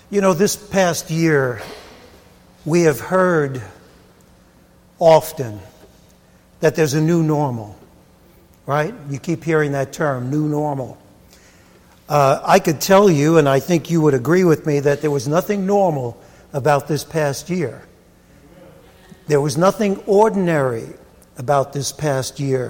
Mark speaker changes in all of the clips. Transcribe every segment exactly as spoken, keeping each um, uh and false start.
Speaker 1: You know, this past year, we have heard often that there's a new normal, right? You keep hearing that term, new normal. Uh, I could tell you, and I think you would agree with me, that there was nothing normal about this past year. There was nothing ordinary about this past year.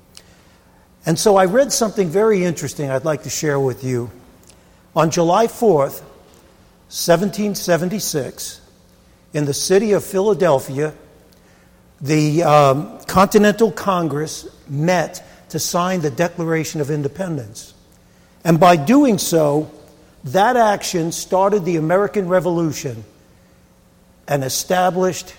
Speaker 1: And so I read something very interesting I'd like to share with you. On July fourth, seventeen seventy-six, in the city of Philadelphia, the um, Continental Congress met to sign the Declaration of Independence. And by doing so, that action started the American Revolution and established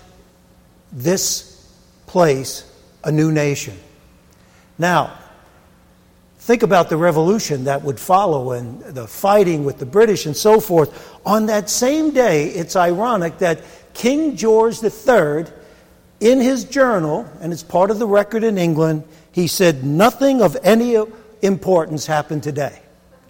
Speaker 1: this place a new nation. Now, think about the revolution that would follow and the fighting with the British and so forth. On that same day, it's ironic that King George the Third, in his journal, and it's part of the record in England, he said, "Nothing of any importance happened today."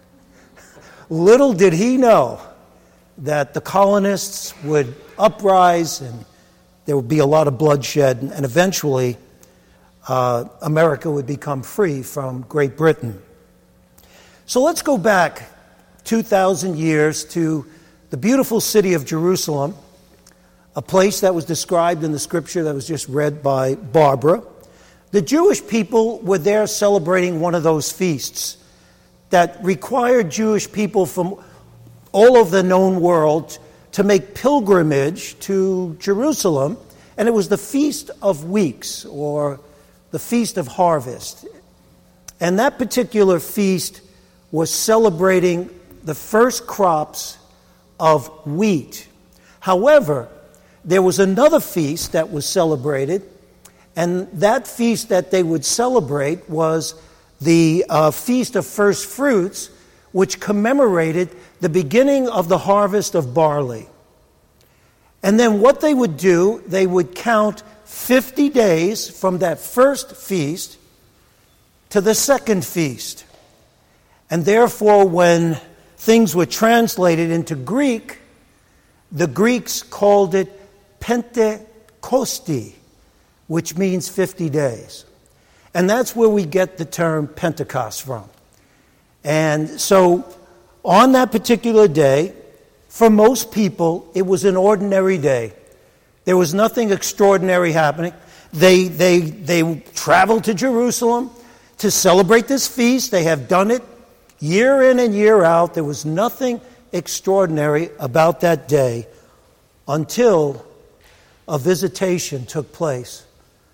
Speaker 1: Little did he know that the colonists would uprise and there would be a lot of bloodshed, and eventually uh, America would become free from Great Britain. So let's go back two thousand years to the beautiful city of Jerusalem, a place that was described in the scripture that was just read by Barbara. The Jewish people were there celebrating one of those feasts that required Jewish people from all over the known world to make pilgrimage to Jerusalem, and it was the Feast of Weeks, or the Feast of Harvest. And that particular feast was celebrating the first crops of wheat. However, there was another feast that was celebrated, and that feast that they would celebrate was the uh, Feast of First Fruits, which commemorated the beginning of the harvest of barley. And then what they would do, they would count fifty days from that first feast to the second feast. And therefore, when things were translated into Greek, the Greeks called it Pentecosti, which means fifty days. And that's where we get the term Pentecost from. And so on that particular day, for most people, it was an ordinary day. There was nothing extraordinary happening. They, they, they traveled to Jerusalem to celebrate this feast. They have done it year in and year out. There was nothing extraordinary about that day until a visitation took place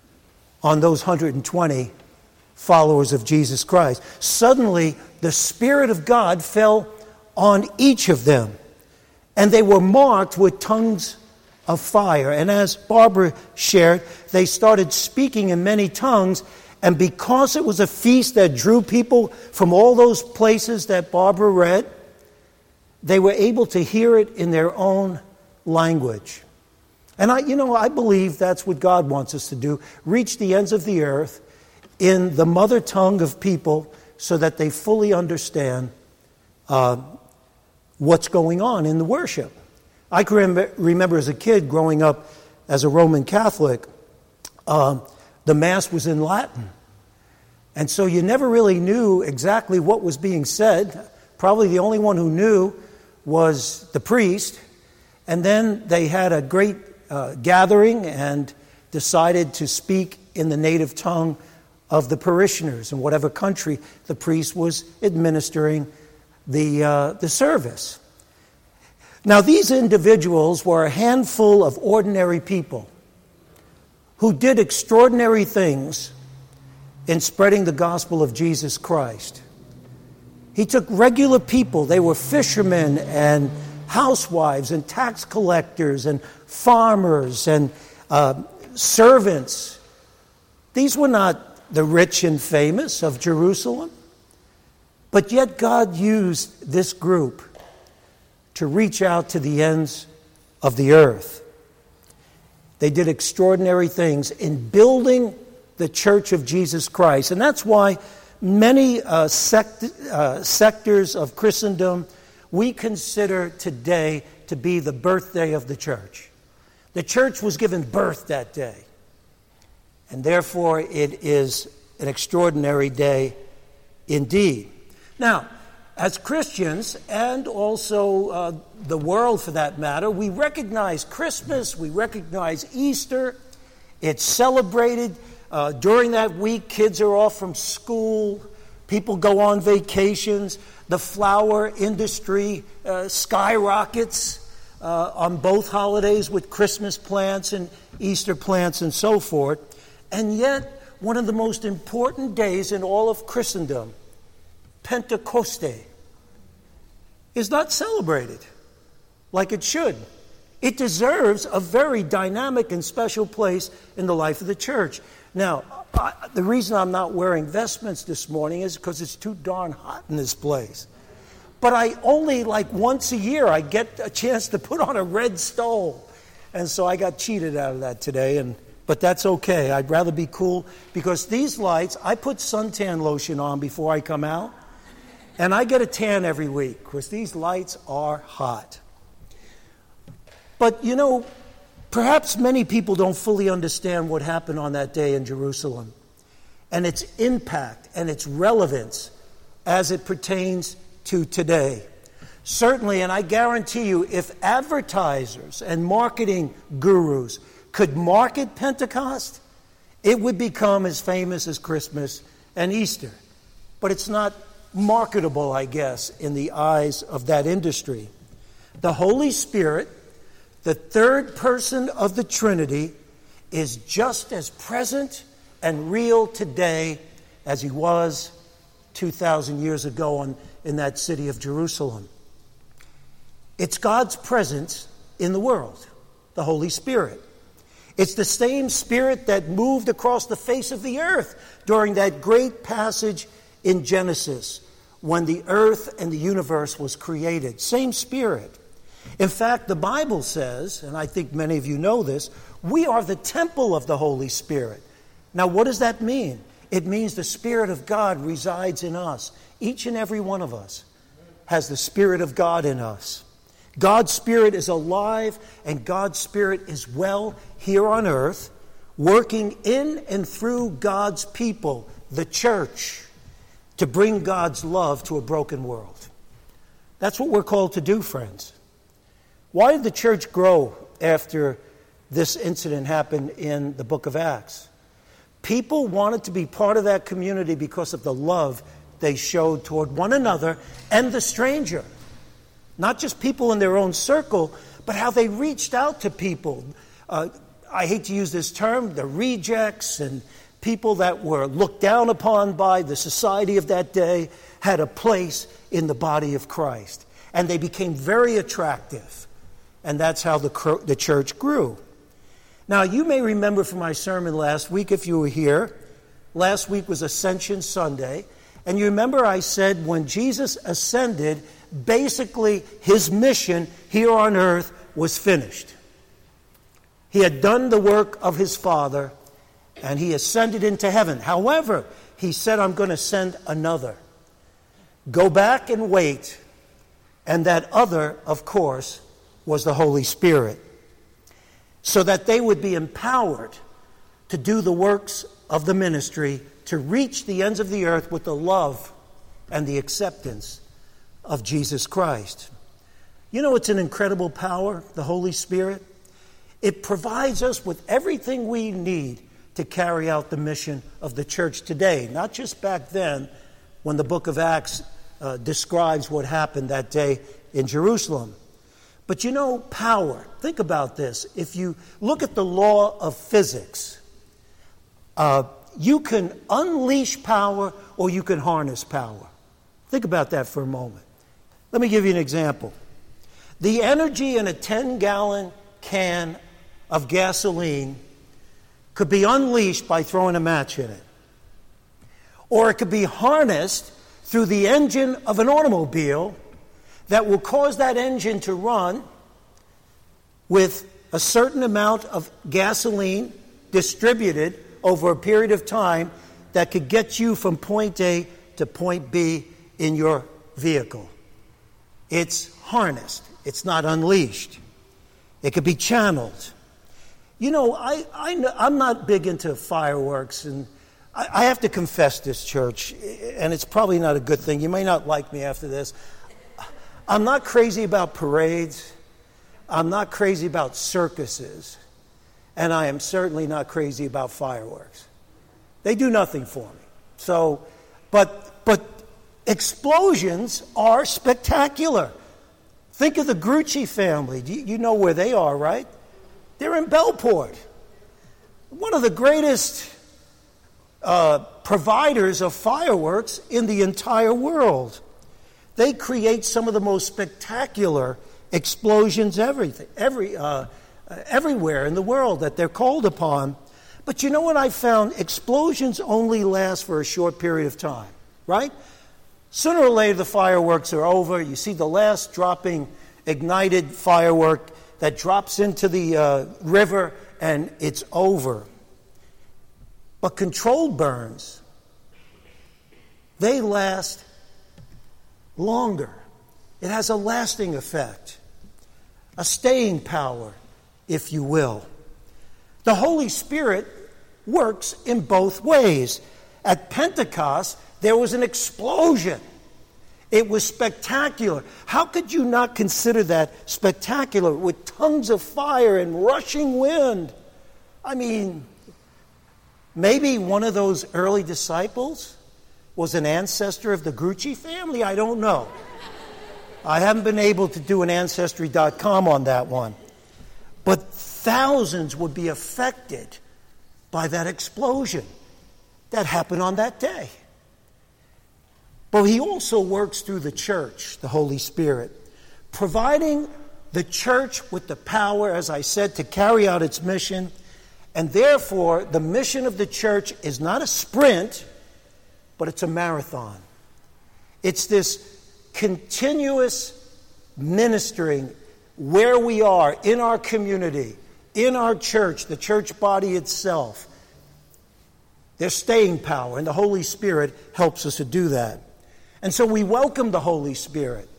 Speaker 1: on those one hundred twenty followers of Jesus Christ. Suddenly, the Spirit of God fell on each of them, and they were marked with tongues of fire. And as Barbara shared, they started speaking in many tongues, and because it was a feast that drew people from all those places that Barbara read, they were able to hear it in their own language. And I, you know, I believe that's what God wants us to do, reach the ends of the earth in the mother tongue of people so that they fully understand uh, what's going on in the worship. I can rem- remember as a kid growing up as a Roman Catholic, uh, the Mass was in Latin. And so you never really knew exactly what was being said. Probably the only one who knew was the priest. And then they had a great uh, gathering and decided to speak in the native tongue of the parishioners in whatever country the priest was administering the uh, the service. Now, these individuals were a handful of ordinary people who did extraordinary things in spreading the gospel of Jesus Christ. He took regular people. They were fishermen and housewives and tax collectors and farmers and uh, servants. These were not the rich and famous of Jerusalem, but yet God used this group to reach out to the ends of the earth. They did extraordinary things in building the Church of Jesus Christ. And that's why many uh, sect, uh, sectors of Christendom we consider today to be the birthday of the church. The church was given birth that day. And therefore, it is an extraordinary day indeed. Now, as Christians, and also uh, the world for that matter, we recognize Christmas, we recognize Easter. It's celebrated. Uh, during that week, kids are off from school. People go on vacations. The flower industry uh, skyrockets uh, on both holidays with Christmas plants and Easter plants and so forth. And yet, one of the most important days in all of Christendom, Pentecoste, is not celebrated like it should. It deserves a very dynamic and special place in the life of the church. Now, I, the reason I'm not wearing vestments this morning is because it's too darn hot in this place. But I only, like once a year, I get a chance to put on a red stole. And so I got cheated out of that today, and but that's okay. I'd rather be cool because these lights, I put suntan lotion on before I come out, and I get a tan every week because these lights are hot. But, you know, perhaps many people don't fully understand what happened on that day in Jerusalem and its impact and its relevance as it pertains to today. Certainly, and I guarantee you, if advertisers and marketing gurus could market Pentecost, it would become as famous as Christmas and Easter. But it's not marketable, I guess, in the eyes of that industry. The Holy Spirit, the third person of the Trinity, is just as present and real today as he was two thousand years ago on, in that city of Jerusalem. It's God's presence in the world, the Holy Spirit. It's the same Spirit that moved across the face of the earth during that great passage in Genesis when the earth and the universe was created. Same Spirit. In fact, the Bible says, and I think many of you know this, we are the temple of the Holy Spirit. Now, what does that mean? It means the Spirit of God resides in us. Each and every one of us has the Spirit of God in us. God's Spirit is alive, and God's Spirit is well here on earth, working in and through God's people, the church, to bring God's love to a broken world. That's what we're called to do, friends. Why did the church grow after this incident happened in the book of Acts? People wanted to be part of that community because of the love they showed toward one another and the stranger. Not just people in their own circle, but how they reached out to people. Uh, I hate to use this term, the rejects and people that were looked down upon by the society of that day had a place in the body of Christ. And they became very attractive. And that's how the, the church grew. Now, you may remember from my sermon last week, if you were here, last week was Ascension Sunday. And you remember I said when Jesus ascended, basically his mission here on earth was finished. He had done the work of his Father, and he ascended into heaven. However, he said, I'm going to send another. Go back and wait. And that other, of course, was the Holy Spirit, so that they would be empowered to do the works of the ministry, to reach the ends of the earth with the love and the acceptance of Jesus Christ. You know, it's an incredible power, the Holy Spirit. It provides us with everything we need to carry out the mission of the church today, not just back then when the book of Acts uh, describes what happened that day in Jerusalem. But you know, power, think about this. If you look at the law of physics, uh, you can unleash power or you can harness power. Think about that for a moment. Let me give you an example. The energy in a ten-gallon can of gasoline could be unleashed by throwing a match in it. Or it could be harnessed through the engine of an automobile that will cause that engine to run with a certain amount of gasoline distributed over a period of time that could get you from point A to point B in your vehicle. It's harnessed. It's not unleashed. It could be channeled. You know, I, I, I'm not big into fireworks, and I, I have to confess this, church, and it's probably not a good thing. You may not like me after this. I'm not crazy about parades. I'm not crazy about circuses. And I am certainly not crazy about fireworks. They do nothing for me. So, but, but explosions are spectacular. Think of the Grucci family. You, you know where they are, right? They're in Bellport. One of the greatest uh, providers of fireworks in the entire world. They create some of the most spectacular explosions everything, every, uh, uh, everywhere in the world that they're called upon. But you know what I found? Explosions only last for a short period of time, right? Sooner or later, the fireworks are over. You see the last dropping ignited firework that drops into the uh, river, and it's over. But controlled burns, they last longer. It has a lasting effect, a staying power, if you will. The Holy Spirit works in both ways. At Pentecost, there was an explosion. It was spectacular. How could you not consider that spectacular with tongues of fire and rushing wind? I mean, maybe one of those early disciples was an ancestor of the Grucci family. I don't know. I haven't been able to do an ancestry dot com on that one. But thousands would be affected by that explosion that happened on that day. But he also works through the church, the Holy Spirit, providing the church with the power, as I said, to carry out its mission. And therefore, the mission of the church is not a sprint, but it's a marathon. It's this continuous ministering where we are, in our community, in our church, the church body itself. There's staying power, and the Holy Spirit helps us to do that. And so we welcome the Holy Spirit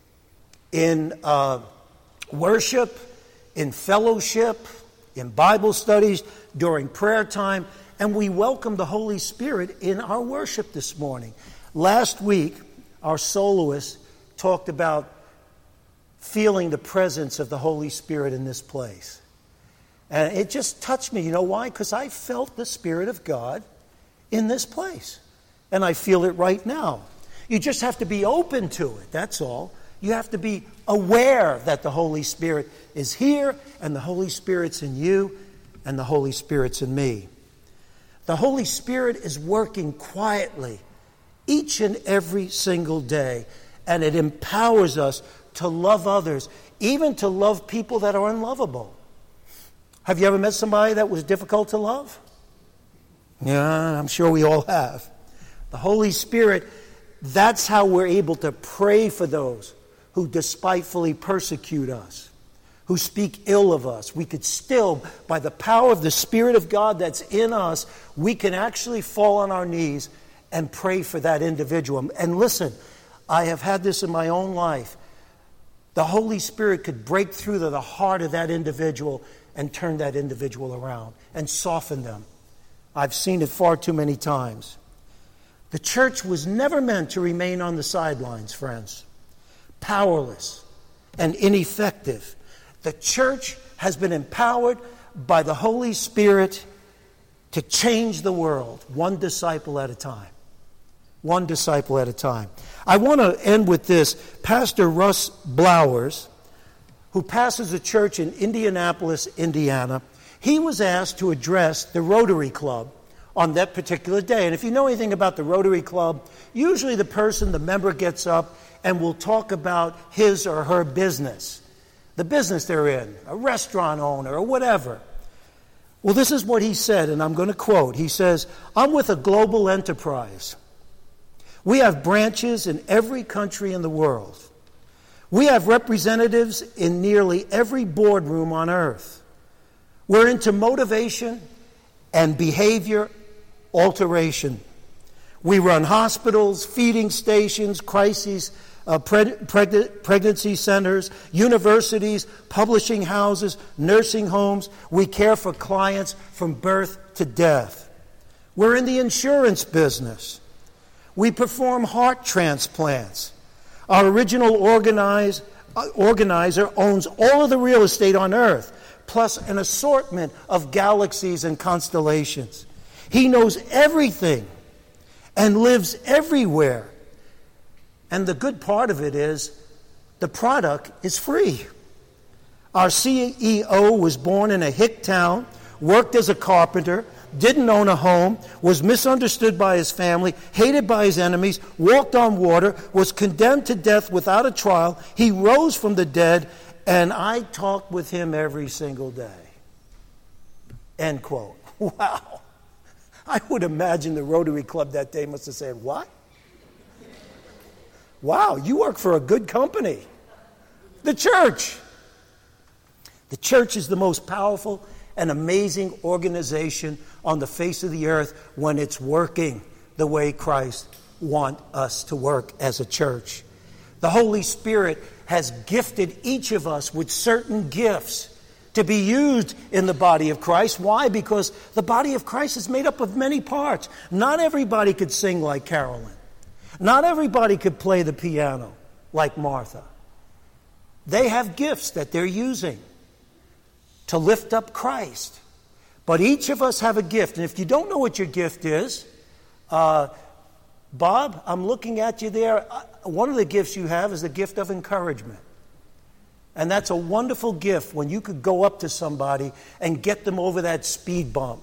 Speaker 1: in uh, worship, in fellowship, in Bible studies, during prayer time, and we welcome the Holy Spirit in our worship this morning. Last week, our soloist talked about feeling the presence of the Holy Spirit in this place. And it just touched me. You know why? Because I felt the Spirit of God in this place. And I feel it right now. You just have to be open to it, that's all. You have to be aware that the Holy Spirit is here, and the Holy Spirit's in you, and the Holy Spirit's in me. The Holy Spirit is working quietly each and every single day, and it empowers us to love others, even to love people that are unlovable. Have you ever met somebody that was difficult to love? Yeah, I'm sure we all have. The Holy Spirit, that's how we're able to pray for those who despitefully persecute us, who speak ill of us. We could still, by the power of the Spirit of God that's in us, we can actually fall on our knees and pray for that individual. And listen, I have had this in my own life. The Holy Spirit could break through to the heart of that individual and turn that individual around and soften them. I've seen it far too many times. The church was never meant to remain on the sidelines, friends. Powerless and ineffective. The church has been empowered by the Holy Spirit to change the world, one disciple at a time. One disciple at a time. I want to end with this. Pastor Russ Blowers, who pastors a church in Indianapolis, Indiana, he was asked to address the Rotary Club on that particular day. And if you know anything about the Rotary Club, usually the person, the member, gets up and will talk about his or her business, the business they're in, a restaurant owner or whatever. Well, this is what he said, and I'm going to quote. He says, "I'm with a global enterprise. We have branches in every country in the world. We have representatives in nearly every boardroom on earth. We're into motivation and behavior alteration. We run hospitals, feeding stations, crises uh, preg- preg- pregnancy centers, universities, publishing houses, nursing homes. We care for clients from birth to death. We're in the insurance business. We perform heart transplants. Our original organize, uh, organizer owns all of the real estate on Earth, plus an assortment of galaxies and constellations. He knows everything and lives everywhere. And the good part of it is the product is free. Our C E O was born in a hick town, worked as a carpenter, didn't own a home, was misunderstood by his family, hated by his enemies, walked on water, was condemned to death without a trial. He rose from the dead, and I talk with him every single day. End quote. Wow. I would imagine the Rotary Club that day must have said, what? Wow, you work for a good company. The church. The church is the most powerful and amazing organization on the face of the earth when it's working the way Christ wants us to work as a church. The Holy Spirit has gifted each of us with certain gifts to be used in the body of Christ. Why? Because the body of Christ is made up of many parts. Not everybody could sing like Carolyn. Not everybody could play the piano like Martha. They have gifts that they're using to lift up Christ. But each of us have a gift. And if you don't know what your gift is, uh, Bob, I'm looking at you there. One of the gifts you have is the gift of encouragement. And that's a wonderful gift when you could go up to somebody and get them over that speed bump.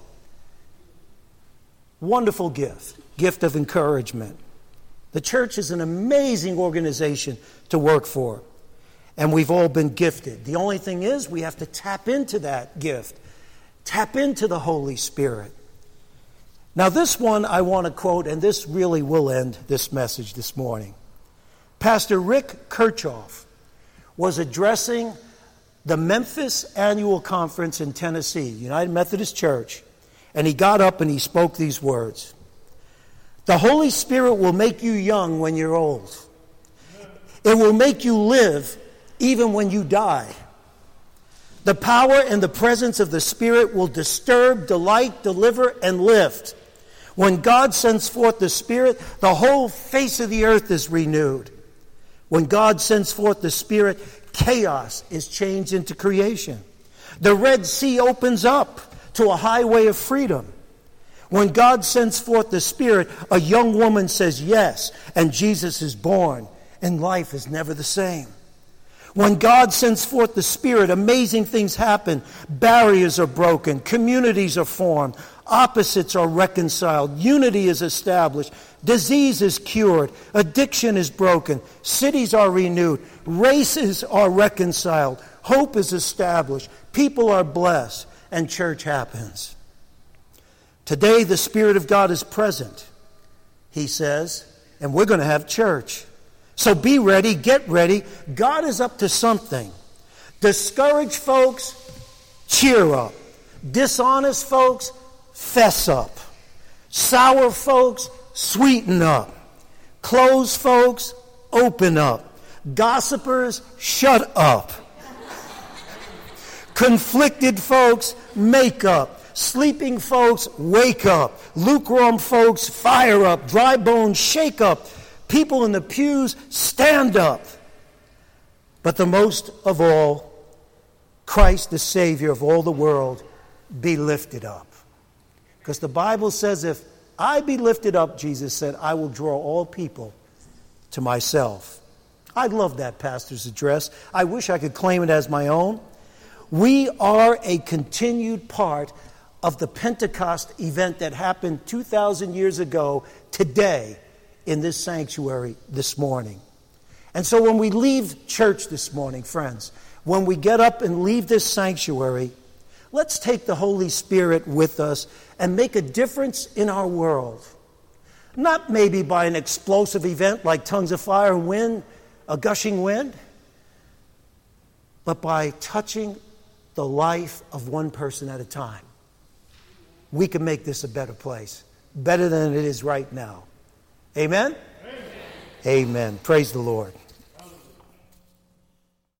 Speaker 1: Wonderful gift. Gift of encouragement. The church is an amazing organization to work for. And we've all been gifted. The only thing is we have to tap into that gift. Tap into the Holy Spirit. Now this one I want to quote, and this really will end this message this morning. Pastor Rick Kirchhoff was addressing the Memphis Annual Conference in Tennessee, United Methodist Church, and he got up and he spoke these words. The Holy Spirit will make you young when you're old. It will make you live even when you die. The power and the presence of the Spirit will disturb, delight, deliver, and lift. When God sends forth the Spirit, the whole face of the earth is renewed. When God sends forth the Spirit, chaos is changed into creation. The Red Sea opens up to a highway of freedom. When God sends forth the Spirit, a young woman says yes, and Jesus is born, and life is never the same. When God sends forth the Spirit, amazing things happen. Barriers are broken. Communities are formed. Opposites are reconciled. Unity is established. Disease is cured. Addiction is broken. Cities are renewed. Races are reconciled. Hope is established. People are blessed. And church happens. Today the Spirit of God is present, he says, and we're going to have church. So be ready, get ready. God is up to something. Discouraged folks, cheer up. Dishonest folks, fess up. Sour folks, sweeten up. Closed folks, open up. Gossipers, shut up. Conflicted folks, make up. Sleeping folks, wake up. Lukewarm folks, fire up. Dry bones, shake up. People in the pews, stand up. But the most of all, Christ, the Savior of all the world, be lifted up. Because the Bible says, if I be lifted up, Jesus said, I will draw all people to myself. I love that pastor's address. I wish I could claim it as my own. We are a continued part of the Pentecost event that happened two thousand years ago today in this sanctuary this morning. And so when we leave church this morning, friends, when we get up and leave this sanctuary, let's take the Holy Spirit with us and make a difference in our world. Not maybe by an explosive event like tongues of fire and wind, a gushing wind, but by touching the life of one person at a time. We can make this a better place, better than it is right now. Amen? Amen. Amen. Praise the Lord.